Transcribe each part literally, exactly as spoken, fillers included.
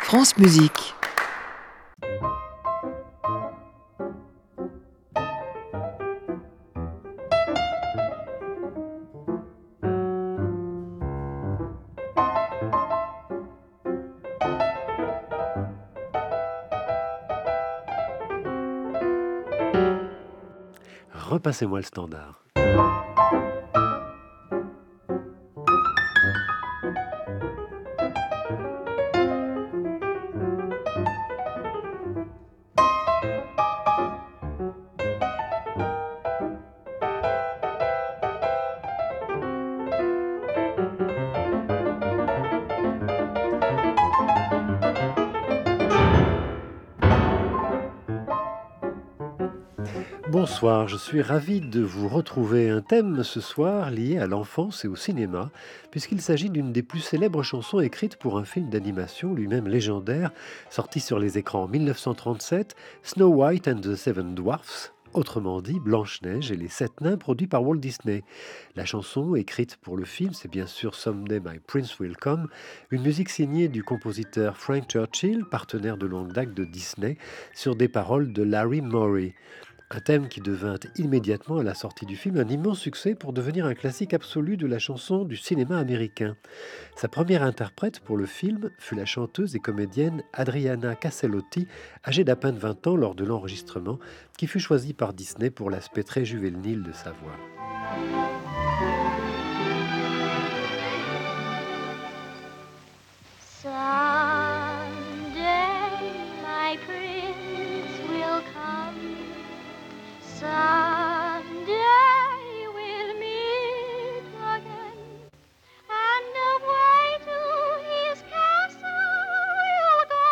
France Musique. Repassez-moi le standard. Bonsoir, je suis ravi de vous retrouver. Un thème ce soir lié à l'enfance et au cinéma, puisqu'il s'agit d'une des plus célèbres chansons écrites pour un film d'animation lui-même légendaire, sorti sur les écrans en mille neuf cent trente-sept, Snow White and the Seven Dwarfs, autrement dit Blanche-Neige et les Sept Nains, produit par Walt Disney. La chanson écrite pour le film, c'est bien sûr Someday My Prince Will Come, une musique signée du compositeur Frank Churchill, partenaire de longue date de Disney, sur des paroles de Larry Morey. Un thème qui devint immédiatement à la sortie du film un immense succès pour devenir un classique absolu de la chanson du cinéma américain. Sa première interprète pour le film fut la chanteuse et comédienne Adriana Caselotti, âgée d'à peine vingt ans lors de l'enregistrement, qui fut choisie par Disney pour l'aspect très juvénile de sa voix. Someday my prince will come. Someday we'll meet again, and away to his castle we'll go,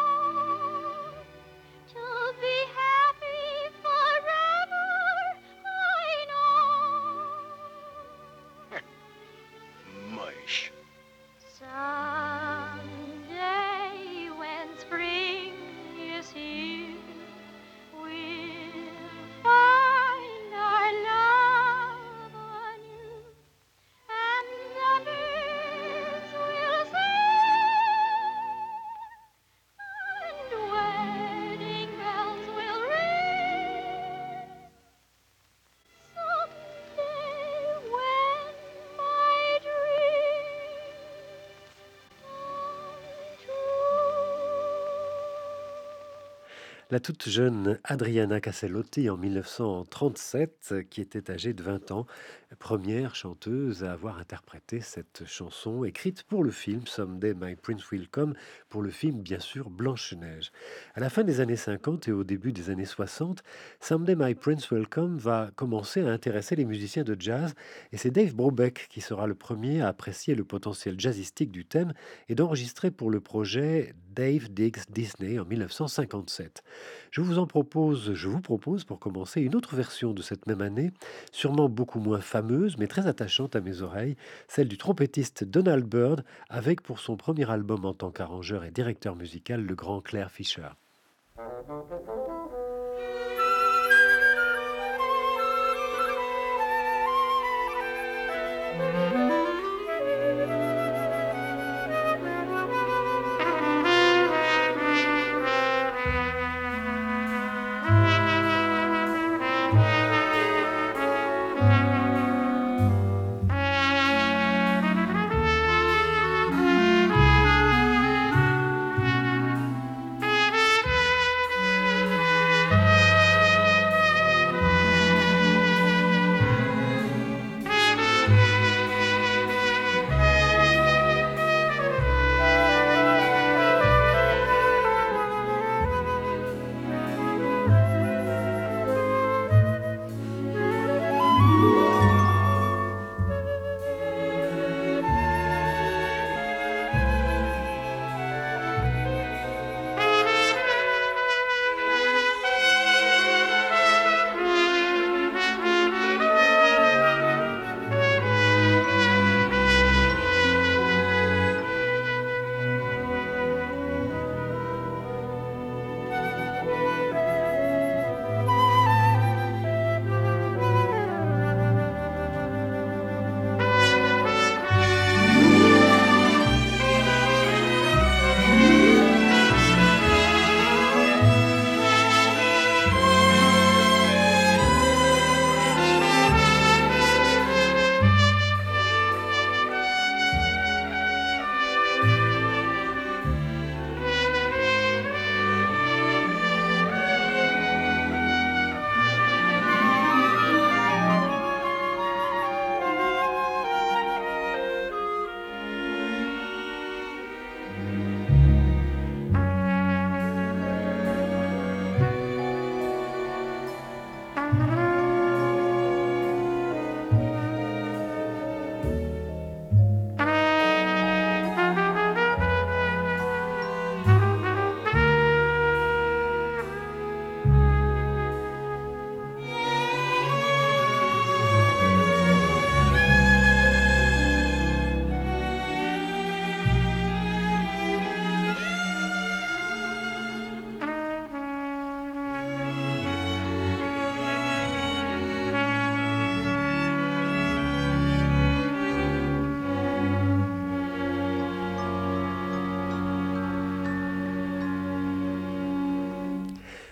to be happy forever, I know. Mush. Someday when spring is here, we'll find our love anew, and the birds will sing, and wedding bells will ring. Someday when my dreams come true. La toute jeune Adriana Caselotti en mille neuf cent trente-sept, qui était âgée de vingt ans, première chanteuse à avoir interprété cette chanson écrite pour le film Someday My Prince Will Come, pour le film bien sûr Blanche-Neige. À la fin des années cinquante et au début des années soixante, Someday My Prince Will Come va commencer à intéresser les musiciens de jazz et c'est Dave Brubeck qui sera le premier à apprécier le potentiel jazzistique du thème et d'enregistrer pour le projet Dave Digs Disney en mille neuf cent cinquante-sept. Je vous en propose, je vous propose pour commencer une autre version de cette même année, sûrement beaucoup moins fameuse mais très attachante à mes oreilles, celle du trompettiste Donald Byrd avec pour son premier album en tant qu'arrangeur et directeur musical le grand Claire Fischer. Someday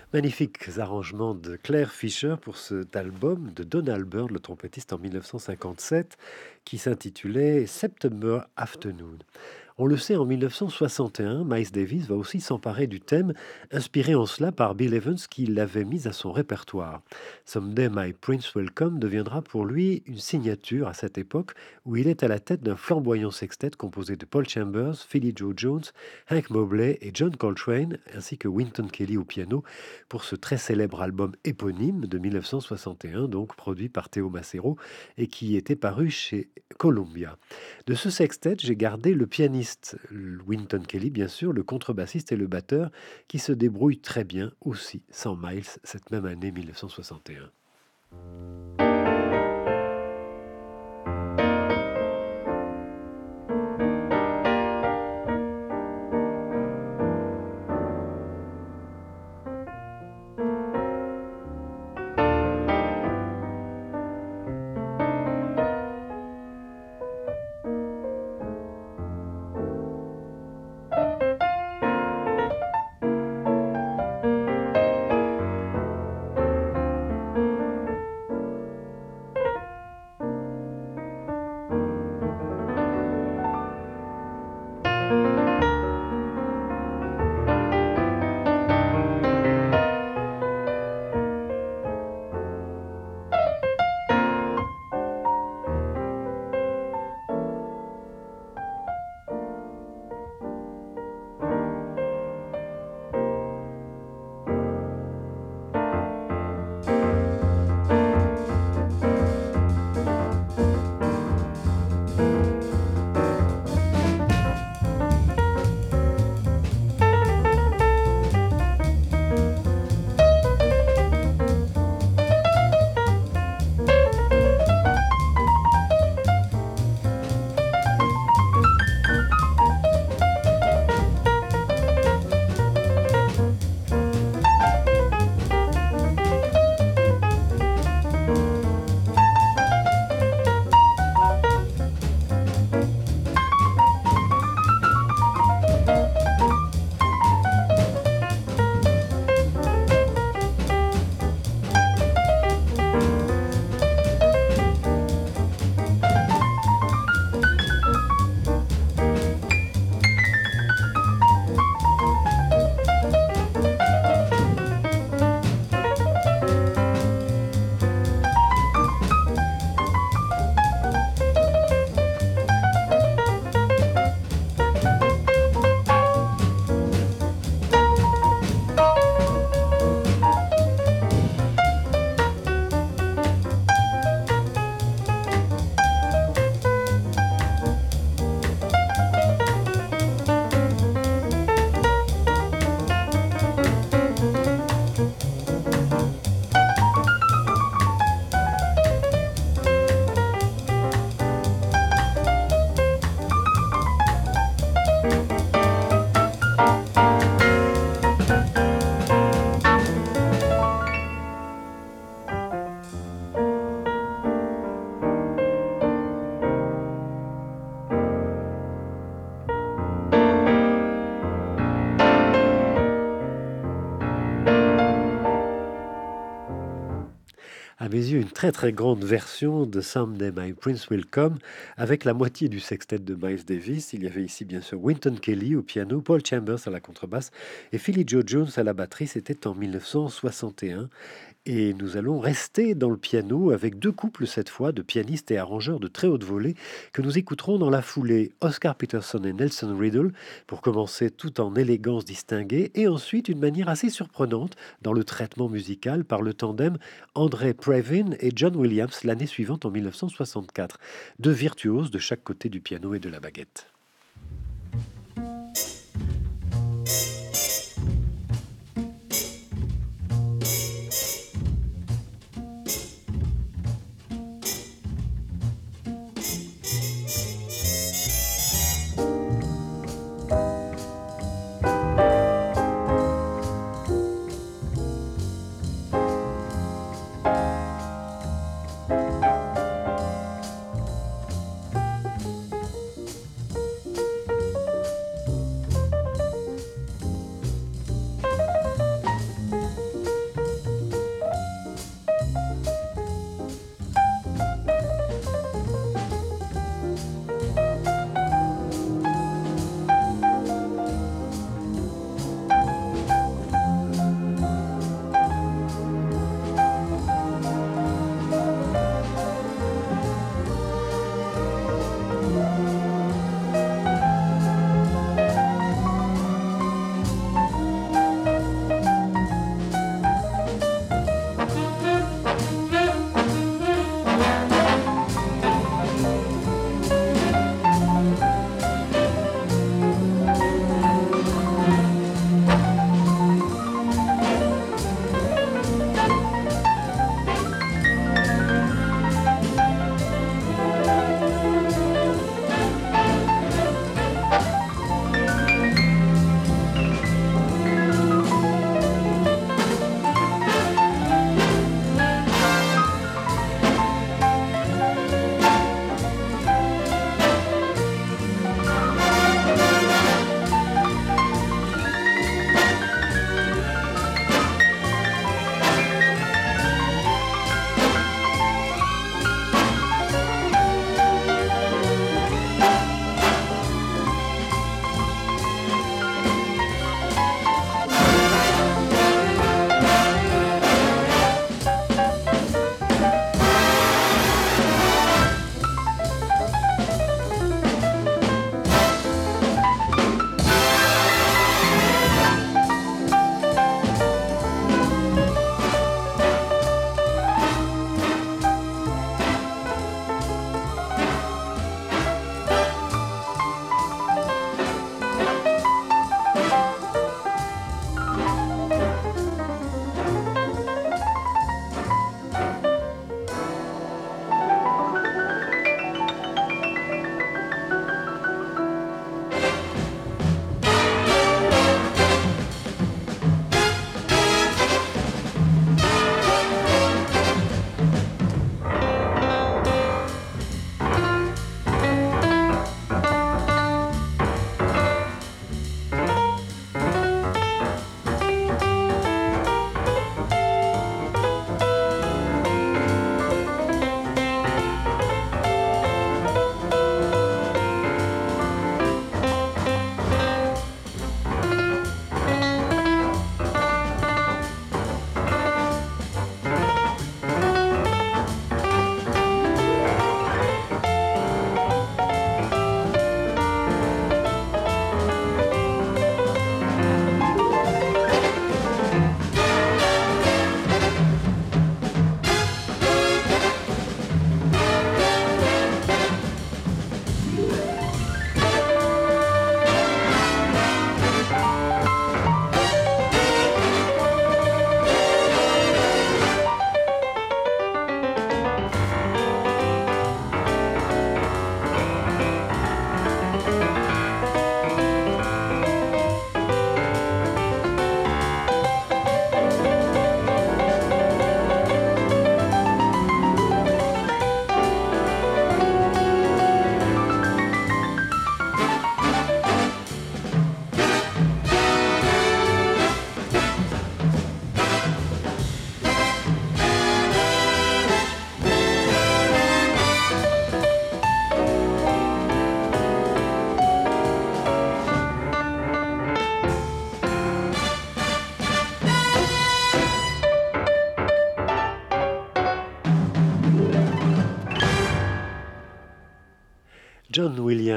Magnifiques arrangements de Claire Fischer pour cet album de Donald Byrd, le trompettiste en mille neuf cent cinquante-sept, qui s'intitulait September Afternoon. On le sait, en mille neuf cent soixante et un, Miles Davis va aussi s'emparer du thème, inspiré en cela par Bill Evans qui l'avait mis à son répertoire. Someday My Prince Will Come deviendra pour lui une signature à cette époque où il est à la tête d'un flamboyant sextet composé de Paul Chambers, Philly Joe Jones, Hank Mobley et John Coltrane, ainsi que Wynton Kelly au piano, pour ce très célèbre album éponyme de mille neuf cent soixante et un, donc produit par Théo Macero et qui était paru chez Columbia. De ce sextet, j'ai gardé le pianiste Wynton Kelly, bien sûr, le contrebassiste et le batteur, qui se débrouillent très bien aussi sans Miles cette même année mille neuf cent soixante et un. À mes yeux, une très très grande version de Someday My Prince Will Come avec la moitié du sextet de Miles Davis. Il y avait ici bien sûr Wynton Kelly au piano, Paul Chambers à la contrebasse et Philly Joe Jones à la batterie. C'était en mille neuf cent soixante et un. Et nous allons rester dans le piano avec deux couples cette fois de pianistes et arrangeurs de très haute volée que nous écouterons dans la foulée. Oscar Peterson et Nelson Riddle pour commencer tout en élégance distinguée et ensuite une manière assez surprenante dans le traitement musical par le tandem André Previn et John Williams l'année suivante en mille neuf cent soixante-quatre. Deux virtuoses de chaque côté du piano et de la baguette.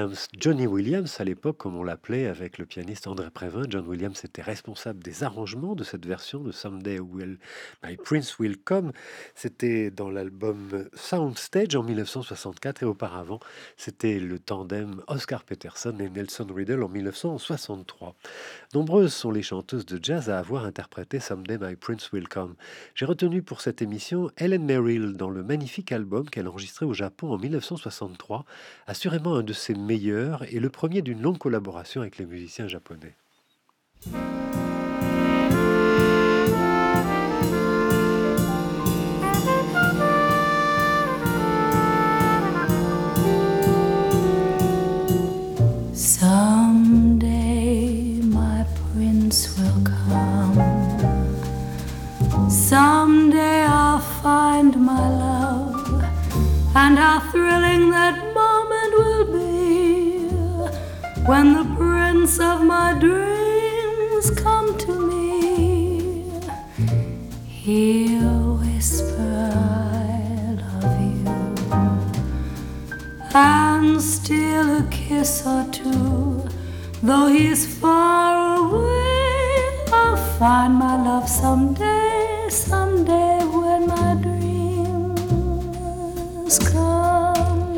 Williams, Johnny Williams à l'époque, comme on l'appelait avec le pianiste André Prévin. John Williams était responsable des arrangements de cette version de Someday Will My Prince Will Come. C'était dans l'album Soundstage en mille neuf cent soixante-quatre et auparavant, c'était le tandem Oscar Peterson et Nelson Riddle en mille neuf cent soixante-trois. Nombreuses sont les chanteuses de jazz à avoir interprété Someday My Prince Will Come. J'ai retenu pour cette émission Helen Merrill dans le magnifique album qu'elle enregistrait au Japon en mille neuf cent soixante-trois, assurément un de ses meilleurs et le premier d'une longue collaboration avec les musiciens japonais. Someday my prince will come. Someday I'll find my love, and how thrilling that moment will be when the prince of my dreams come to me. He'll whisper I love you and steal a kiss or two. Though he's far away, I'll find my love someday, someday when my dreams come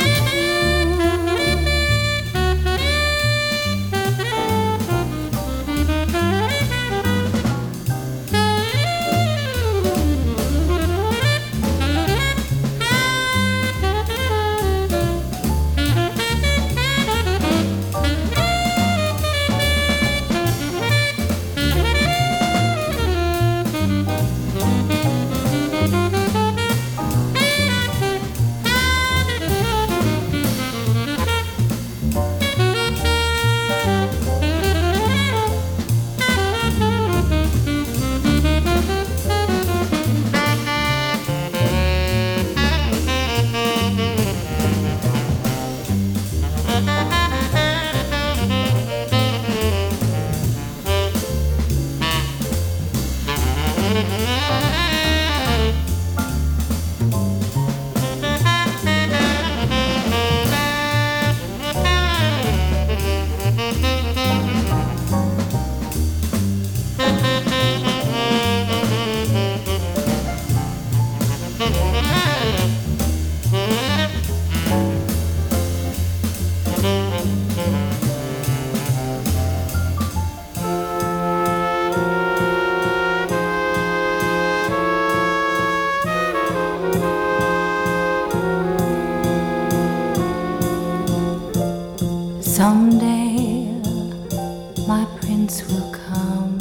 Someday my prince will come.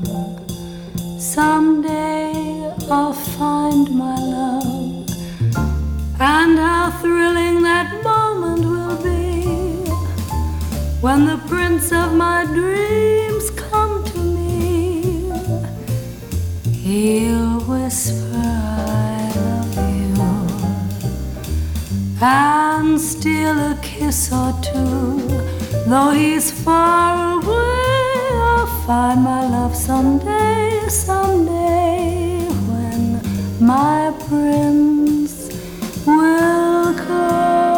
Someday I'll find my love, and how thrilling that moment will be when the prince of my dreams come to me. He'll whisper I love you and steal a kiss or two. Though he's far away, I'll find my love someday, someday when my prince will come.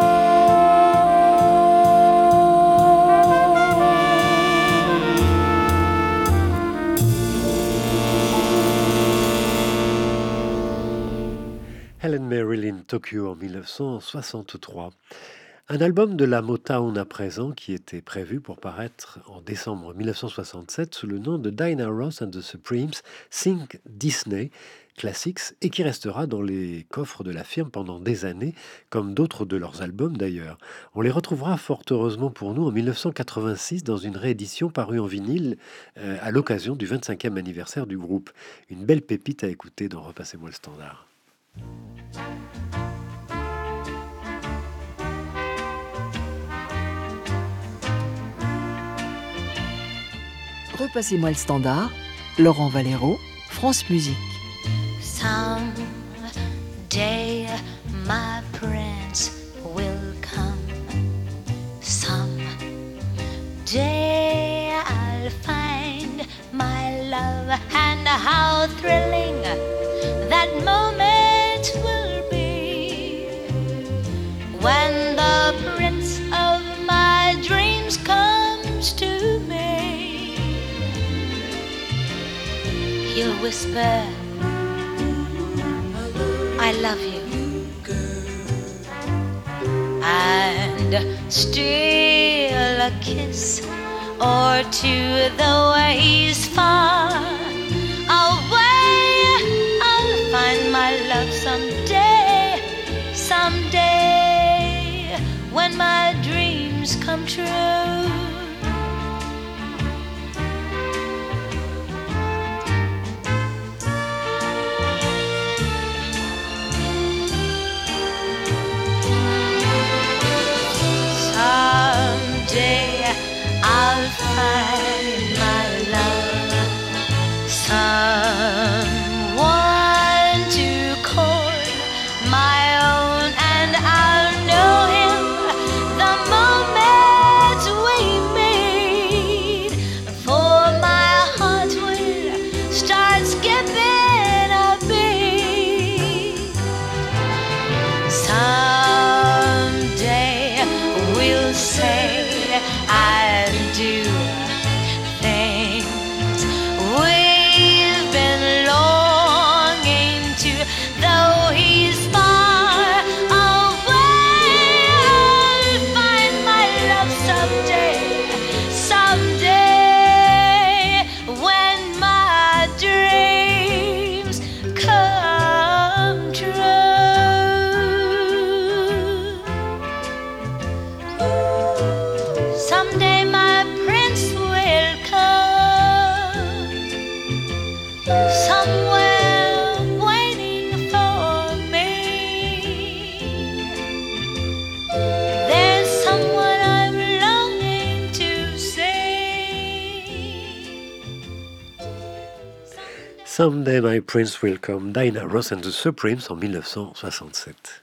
Helen Merrill in Tokyo en mille neuf cent soixante-trois. Un album de la Motown à présent qui était prévu pour paraître en décembre mille neuf cent soixante-sept sous le nom de Diana Ross and the Supremes Think Disney Classics et qui restera dans les coffres de la firme pendant des années, comme d'autres de leurs albums d'ailleurs. On les retrouvera fort heureusement pour nous en mille neuf cent quatre-vingt-six dans une réédition parue en vinyle euh, à l'occasion du vingt-cinquième anniversaire du groupe. Une belle pépite à écouter dans Repassez-moi le standard. Repassez-moi le standard, Laurent Valero, France Musique. Someday my prince will come. Someday I'll find my love, and how thrilling that moment will be when the prince of my he'll whisper, I love you. And steal a kiss or two, though he's far away. I'll find my love someday, someday, when my dreams come true. Someday I'll find my love, someone to call my own, and I'll know him the moment we meet, for my heart will start skipping a beat. Someday we'll say and do things we've been longing to, though he's far away. I'll find my love someday, someday, when my dreams come true. Someday my prince will come, somewhere waiting for me. There's someone I'm longing to see. Someday My Prince Will Come, Diana Ross and the Supremes en mille neuf cent soixante-sept.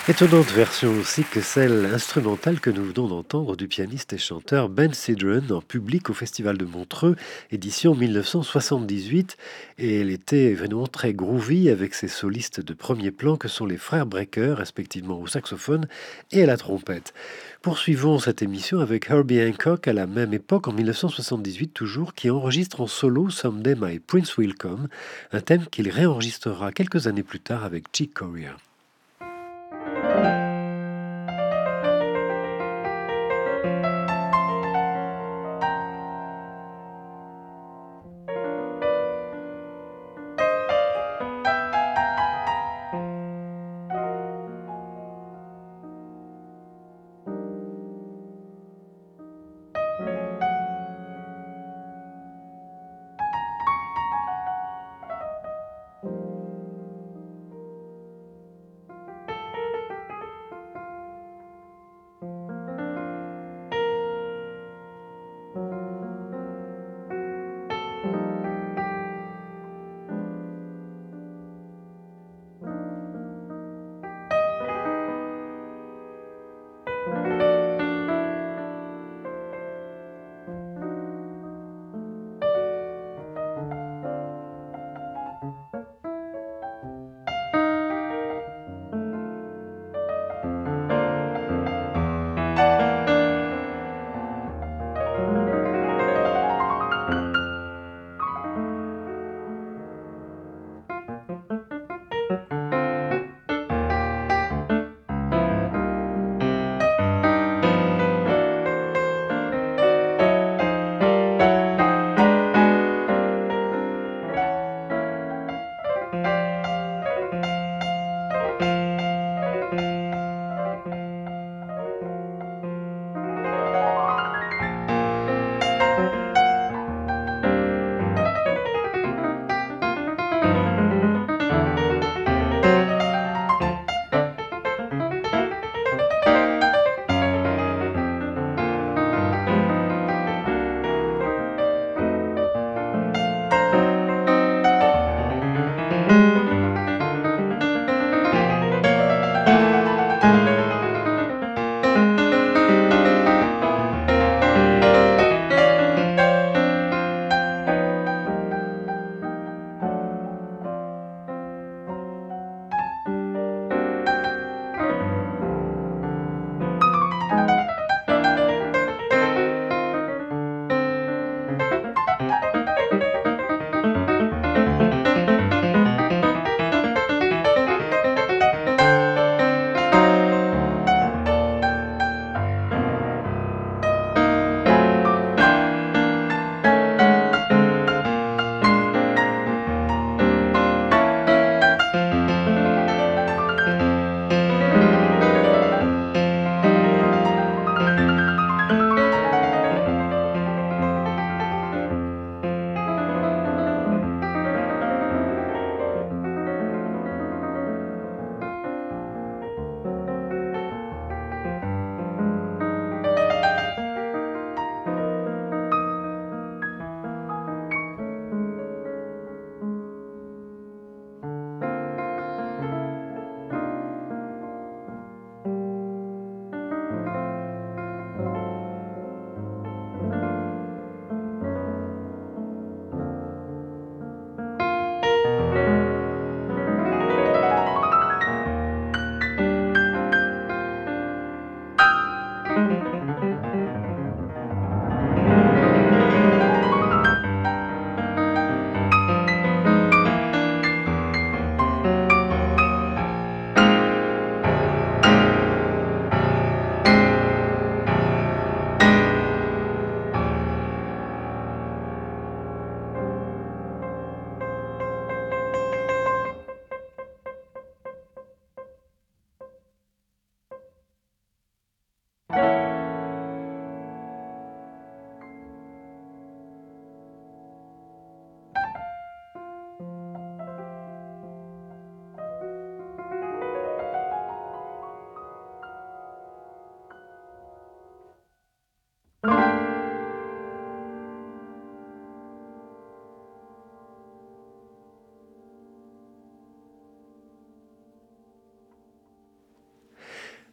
Étonnante version aussi que celle instrumentale que nous venons d'entendre du pianiste et chanteur Ben Sidran en public au Festival de Montreux, édition mille neuf cent soixante-dix-huit. Et elle était vraiment très groovy avec ses solistes de premier plan que sont les frères Brecker, respectivement au saxophone et à la trompette. Poursuivons cette émission avec Herbie Hancock à la même époque, en mille neuf cent soixante-dix-huit toujours, qui enregistre en solo Someday My Prince Will Come, un thème qu'il réenregistrera quelques années plus tard avec Chick Corea.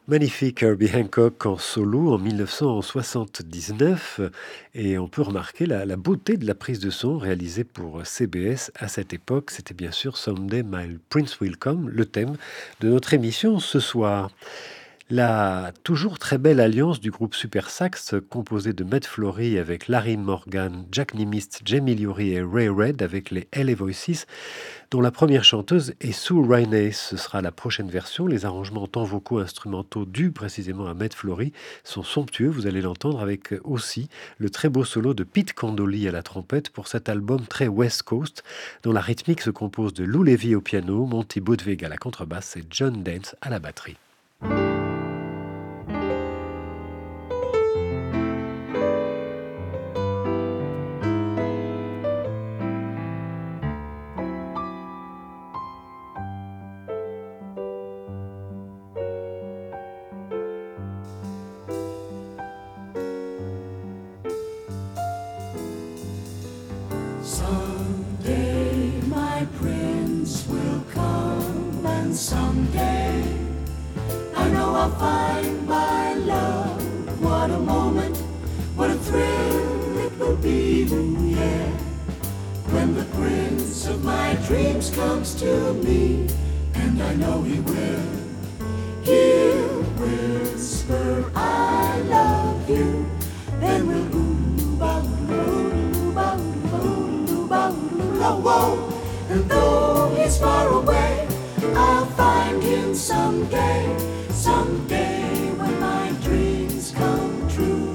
Magnifique Herbie Hancock en solo en mille neuf cent soixante-dix-neuf et on peut remarquer la, la beauté de la prise de son réalisée pour C B S à cette époque. C'était bien sûr Someday My Prince Will Come, le thème de notre émission ce soir. La toujours très belle alliance du groupe Super Sax, composé de Matt Flory avec Larry Morgan, Jack Nimitz, Jamie Lurie et Ray Red avec les L A Voices, dont la première chanteuse est Sue Rainey. Ce sera la prochaine version. Les arrangements tant vocaux instrumentaux dus précisément à Matt Flory sont somptueux. Vous allez l'entendre avec aussi le très beau solo de Pete Condoli à la trompette pour cet album très West Coast, dont la rythmique se compose de Lou Levy au piano, Monty Budwig à la contrebasse et John Dance à la batterie. Someday my prince will come, and someday I know I'll find my love. What a moment, what a thrill it will be, yeah, when the prince of my dreams comes to me, and I know he will. He'll whisper, I love you, then we'll ooh, ba, ooh, ba, ooh, ba, ooh, la, whoa. And though he's far away, I'll find him someday, someday when my dreams come true.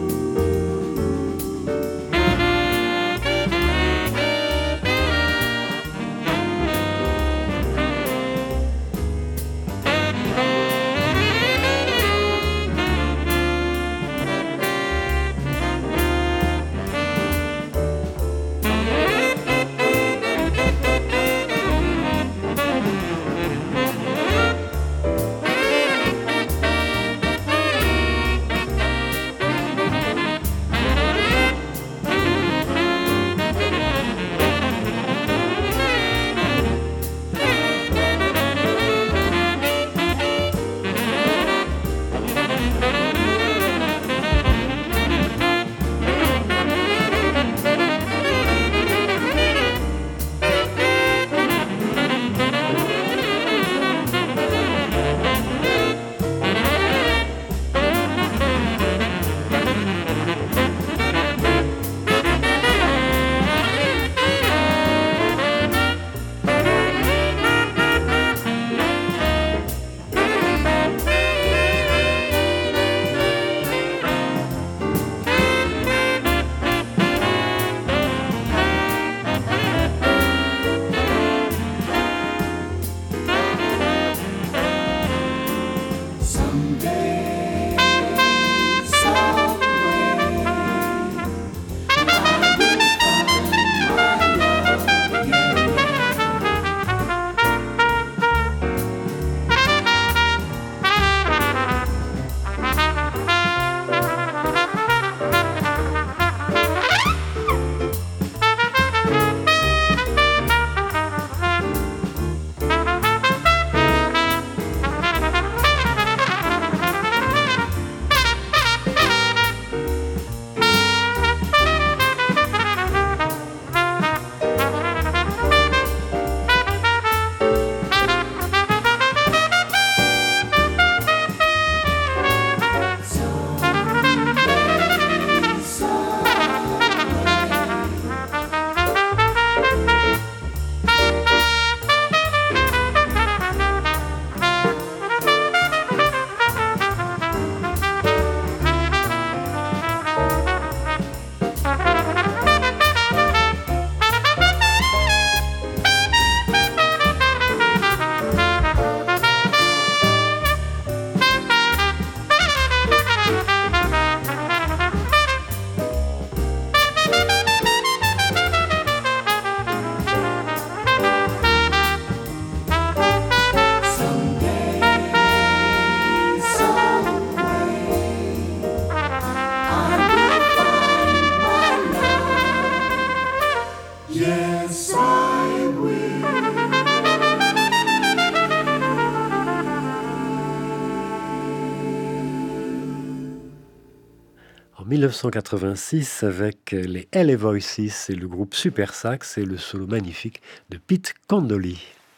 mille neuf cent quatre-vingt-six avec les L A Voices et le groupe Super Sax et le solo magnifique de Pete Candoli.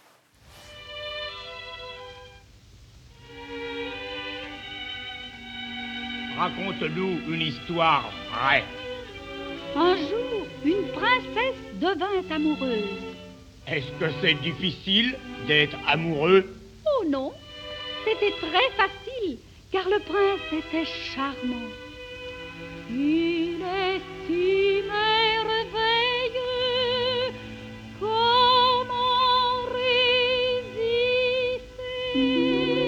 Raconte-nous une histoire vraie. Un jour, une princesse devint amoureuse. Est-ce que c'est difficile d'être amoureux? Oh non, c'était très facile, car le prince était charmant. Il est si merveilleux, comment résister?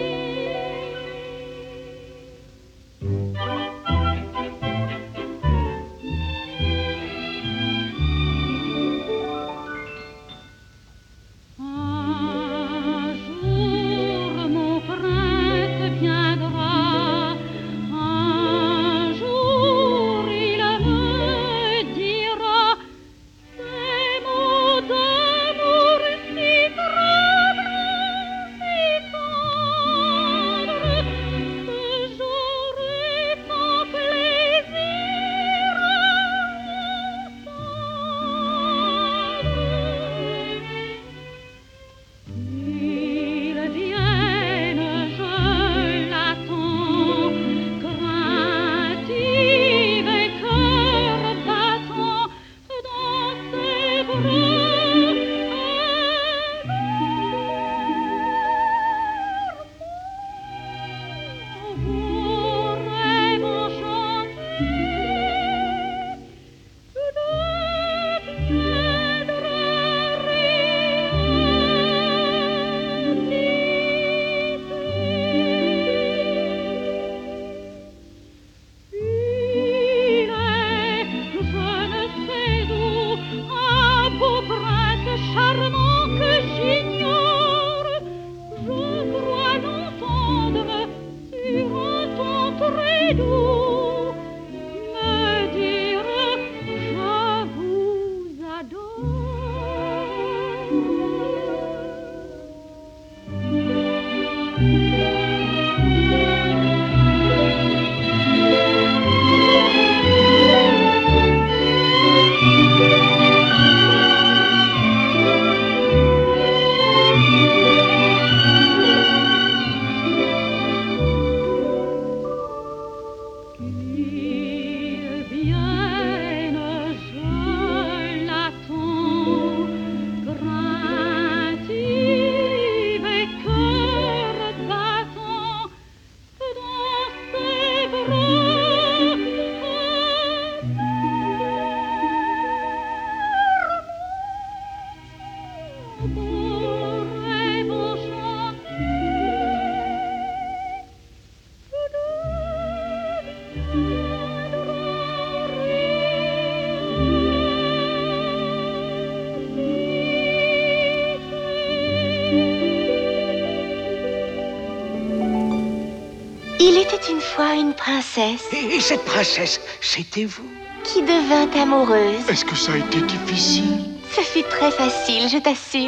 Il était une fois une princesse Et, et cette princesse, c'était vous? qui devint amoureuse. Est-ce que ça a été difficile? Ce fut très facile, je t'assure.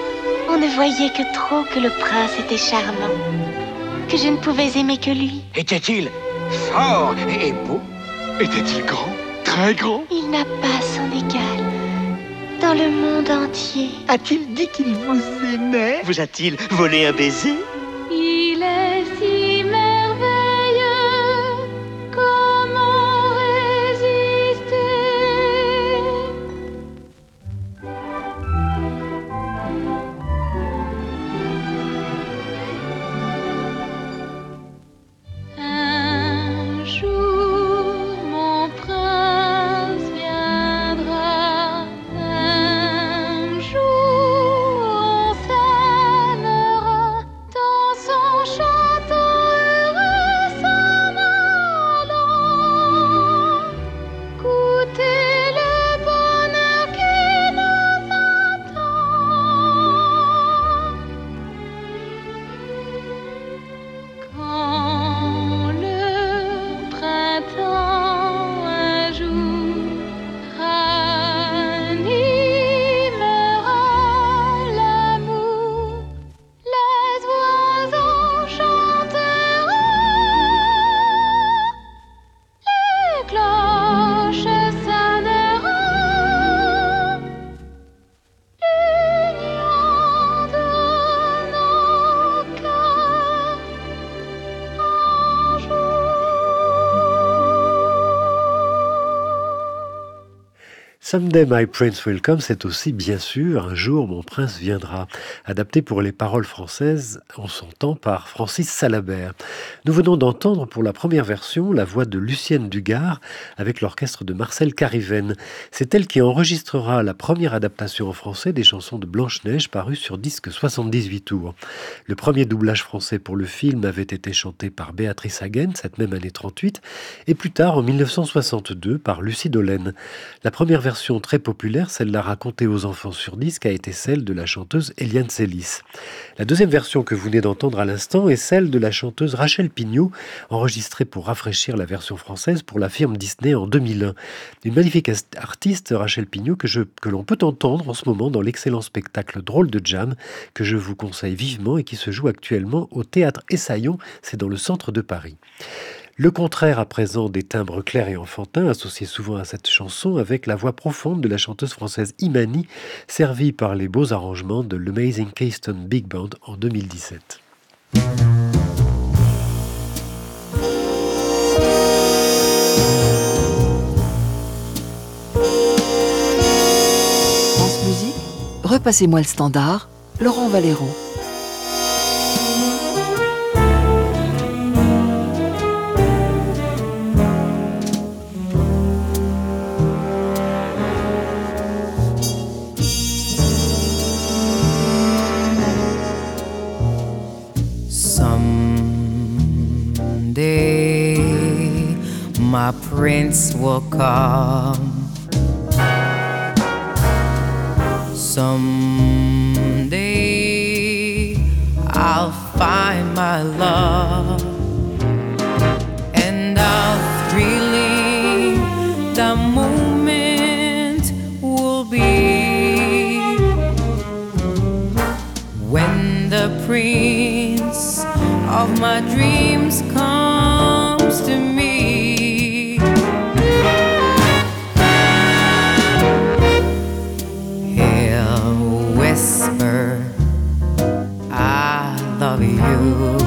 On ne voyait que trop que le prince était charmant, que je ne pouvais aimer que lui. Était-il fort et beau? Était-il grand? Très grand? Il n'a pas son égal dans le monde entier. A-t-il dit qu'il vous aimait? Vous a-t-il volé un baiser? Il est si merveilleux, comment résister? Un jour, mon prince viendra. Un jour, on s'aimera dans Someday My Prince Will Come, c'est aussi bien sûr Un jour mon prince viendra, adapté pour les paroles françaises en son temps par Francis Salabert. Nous venons d'entendre pour la première version la voix de Lucienne Dugard avec l'orchestre de Marcel Cariven. C'est elle qui enregistrera la première adaptation en français des chansons de Blanche-Neige parues sur disque soixante-dix-huit tours. Le premier doublage français pour le film avait été chanté par Béatrice Hagen cette même année trente-huit et plus tard en mille neuf cent soixante-deux par Lucie Dolène. La première version très populaire, celle-là racontée aux enfants sur disque, a été celle de la chanteuse Eliane Celis. La deuxième version que vous venez d'entendre à l'instant est celle de la chanteuse Rachel Pignot, enregistrée pour rafraîchir la version française pour la firme Disney en deux mille un. Une magnifique artiste, Rachel Pignot, que, je, que l'on peut entendre en ce moment dans l'excellent spectacle Drôle de Jam, que je vous conseille vivement et qui se joue actuellement au Théâtre Essaillon, c'est dans le centre de Paris. Le contraire à présent des timbres clairs et enfantins associés souvent à cette chanson avec la voix profonde de la chanteuse française Imani, servie par les beaux arrangements de l'Amazing Keystone Big Band en deux mille dix-sept. France Musique, repassez-moi le standard, Laurent Valero. My prince will come. Someday I'll find my love, and I'll thrilling the moment will be when the prince of my dreams comes to me. Whisper, I love you,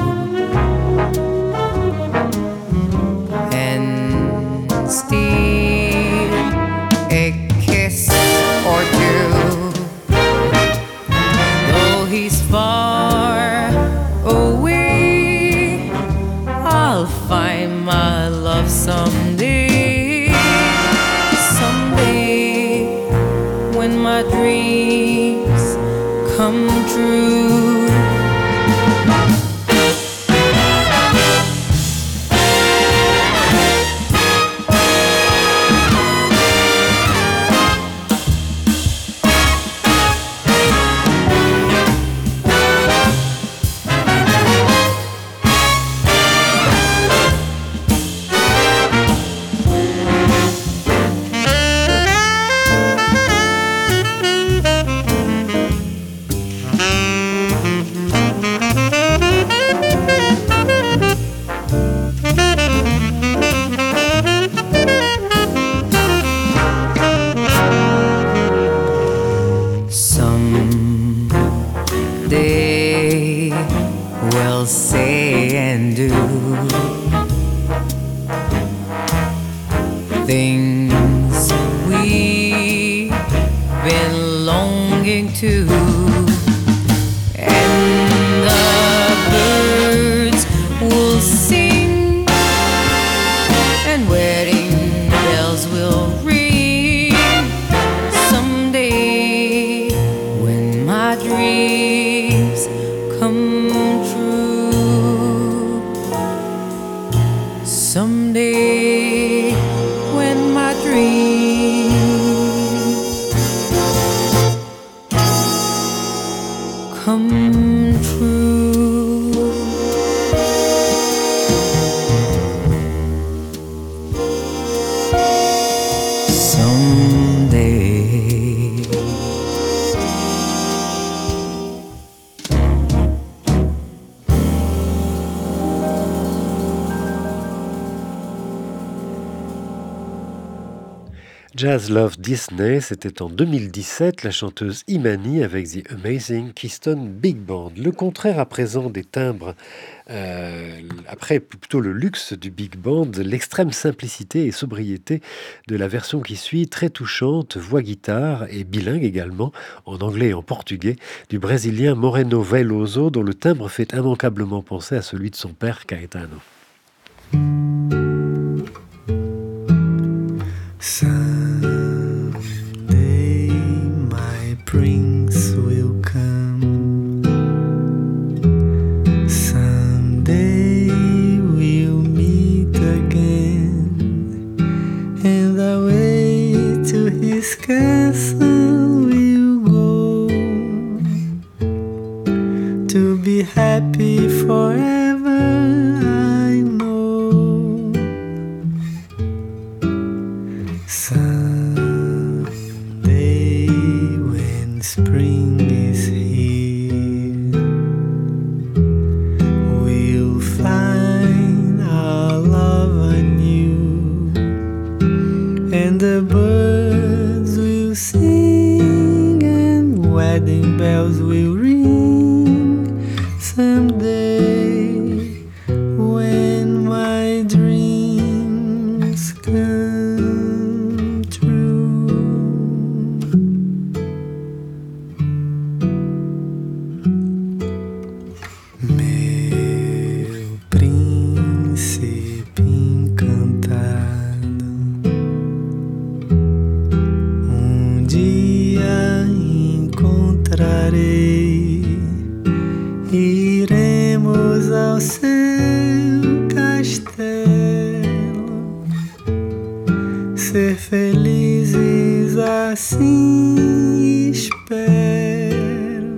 and steal a kiss or two. Though he's far away, I'll find my love someday. Someday, when my dreams come true. Things we've been longing to, and the birds will sing, and wedding bells will ring. Someday, when my dreams come true, someday when my dreams come true. Someday. Jazz Love Disney, c'était en deux mille dix-sept, la chanteuse Imani avec The Amazing Keystone Big Band. Le contraire à présent des timbres, euh, après plutôt le luxe du Big Band, l'extrême simplicité et sobriété de la version qui suit, très touchante, voix guitare et bilingue également, en anglais et en portugais, du Brésilien Moreno Veloso, dont le timbre fait immanquablement penser à celui de son père Caetano. Someday my prince will come. Someday we'll meet again, and the way to his castle we'll go, to be happy forever. I know. Someday when spring is here, we'll find our love anew, and the birds will sing and wedding bells will ring. Someday when my dreams come true. Meu príncipe encantado, um dia encontrarei, iremos ao seu castelo, ser felizes assim espero.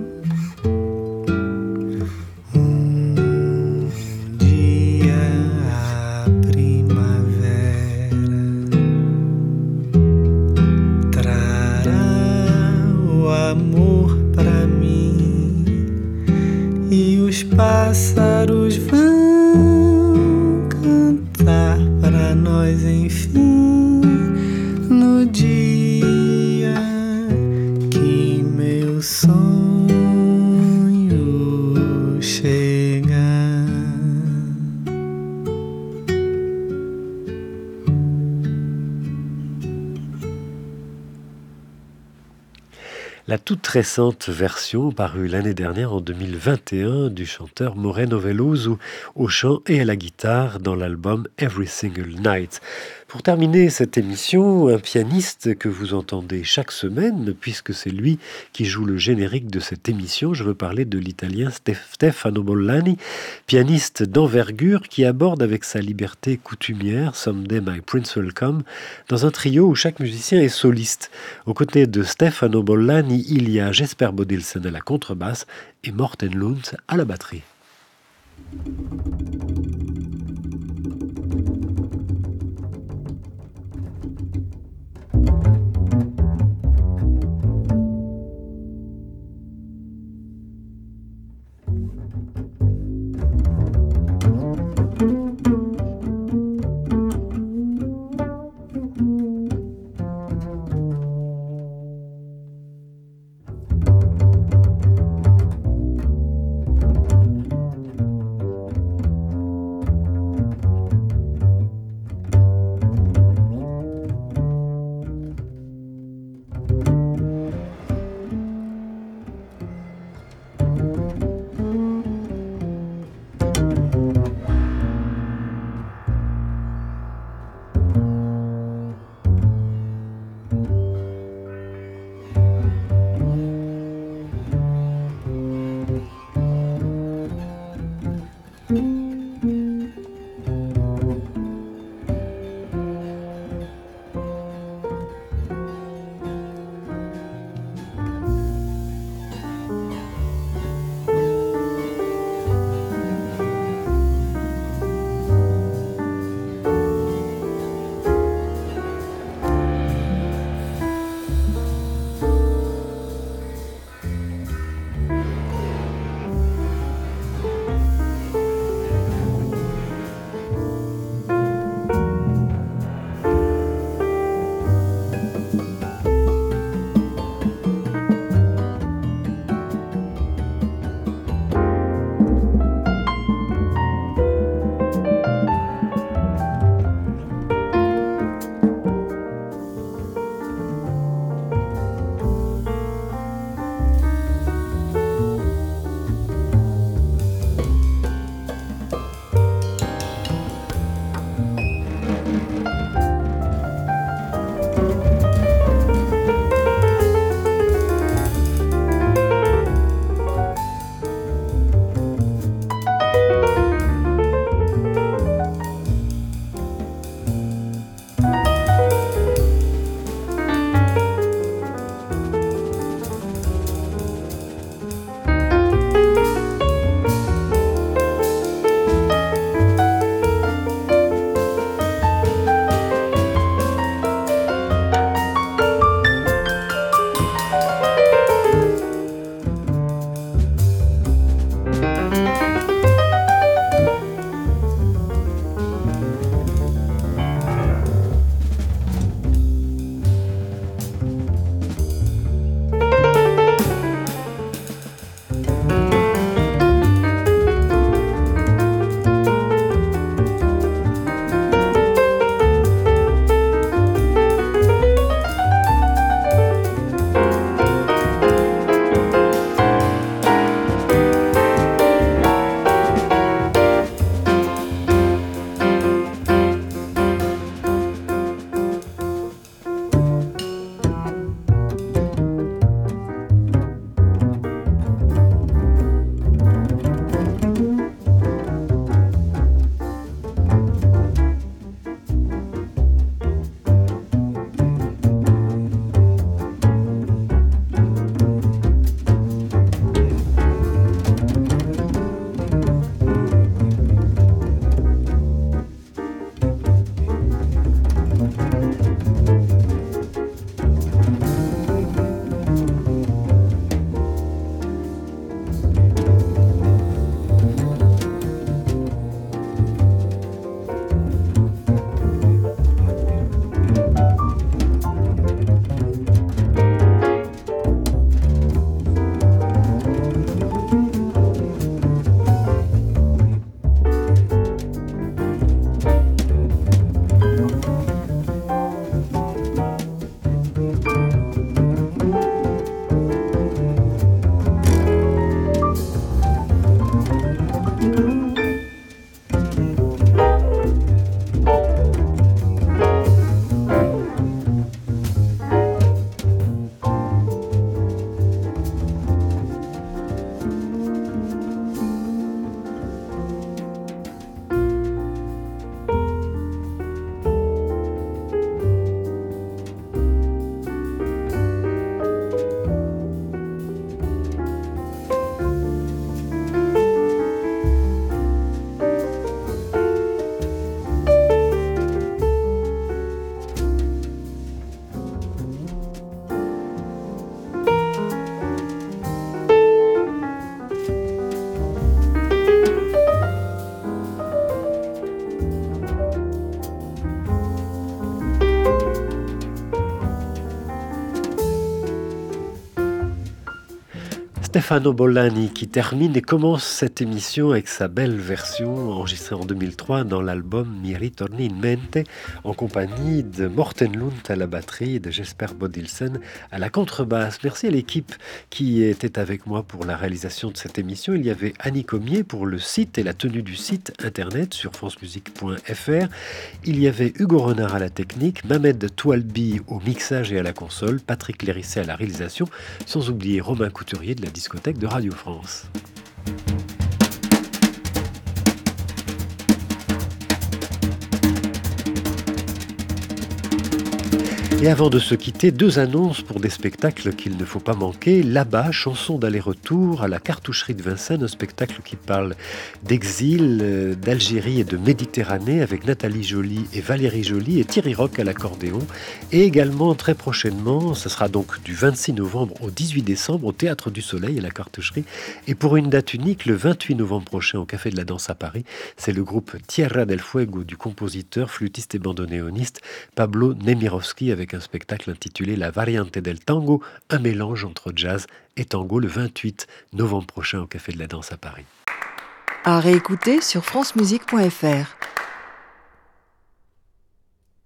Um dia a primavera trará o amor pra mim, e os pássaros vão cantar pra nós enfim, no dia que meu sonho chegar. La toute récente version parue l'année dernière en deux mille vingt et un du chanteur Moreno Veloso au chant et à la guitare dans l'album Every Single Night. Pour terminer cette émission, un pianiste que vous entendez chaque semaine, puisque c'est lui qui joue le générique de cette émission. Je veux parler de l'italien Stefano Bollani, pianiste d'envergure qui aborde avec sa liberté coutumière Someday My Prince Will Come dans un trio où chaque musicien est soliste. Aux côtés de Stefano Bollani, il y a Jesper Bodilsen à la contrebasse et Morten Lund à la batterie. Stefano Bollani qui termine et commence cette émission avec sa belle version enregistrée en deux mille trois dans l'album Mi ritorni in mente en compagnie de Morten Lund à la batterie et de Jesper Bodilsen à la contrebasse. Merci à l'équipe qui était avec moi pour la réalisation de cette émission. Il y avait Annie Comier pour le site et la tenue du site internet sur francemusique point f r. Il y avait Hugo Renard à la technique, Mamed Toualbi au mixage et à la console, Patrick Lérisset à la réalisation, sans oublier Romain Couturier de la discothèque de Radio France. Et avant de se quitter, deux annonces pour des spectacles qu'il ne faut pas manquer. Là-bas, chanson d'aller-retour à la Cartoucherie de Vincennes, un spectacle qui parle d'exil, d'Algérie et de Méditerranée avec Nathalie Joly et Valérie Joly et Thierry Roch à l'accordéon. Et également très prochainement, ce sera donc du vingt-six novembre au dix-huit décembre au Théâtre du Soleil à la Cartoucherie. Et pour une date unique, le vingt-huit novembre prochain au Café de la Danse à Paris, c'est le groupe Tierra del Fuego du compositeur, flûtiste et bandoneoniste Pablo Nemirovsky avec un spectacle intitulé La Variante del Tango, un mélange entre jazz et tango le vingt-huit novembre prochain au Café de la Danse à Paris. À réécouter sur francemusique point f r.